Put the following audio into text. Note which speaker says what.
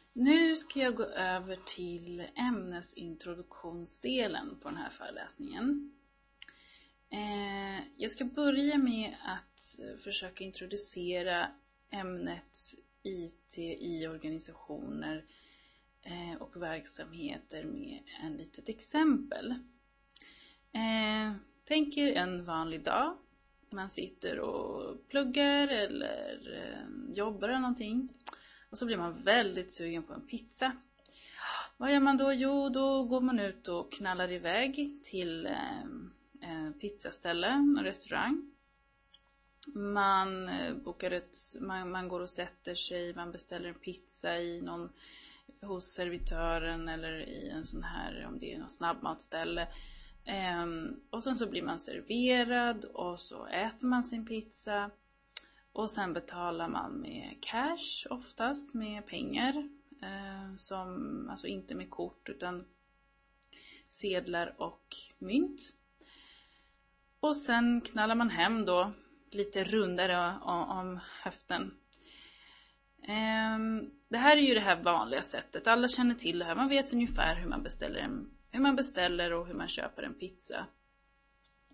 Speaker 1: Nu ska jag gå över till ämnesintroduktionsdelen på den här föreläsningen. Jag ska börja med att försöka introducera ämnet IT i organisationer och verksamheter med en litet exempel. Tänk er en vanlig dag. Man sitter och pluggar eller jobbar eller någonting. Och så blir man väldigt sugen på en pizza. Vad gör man då? Jo, då går man ut och knallar iväg till en pizzaställe, en restaurang. Man man går och sätter sig, man beställer en pizza hos servitören eller i en sån här, om det är något snabbmatställe. Och sen så blir man serverad och så äter man sin pizza. Och sen betalar man med cash, oftast med pengar. Alltså inte med kort utan sedlar och mynt. Och sen knallar man hem då lite rundare om höften. Det här är ju det här vanliga sättet. Alla känner till det här. Man vet ungefär hur man beställer och hur man köper en pizza.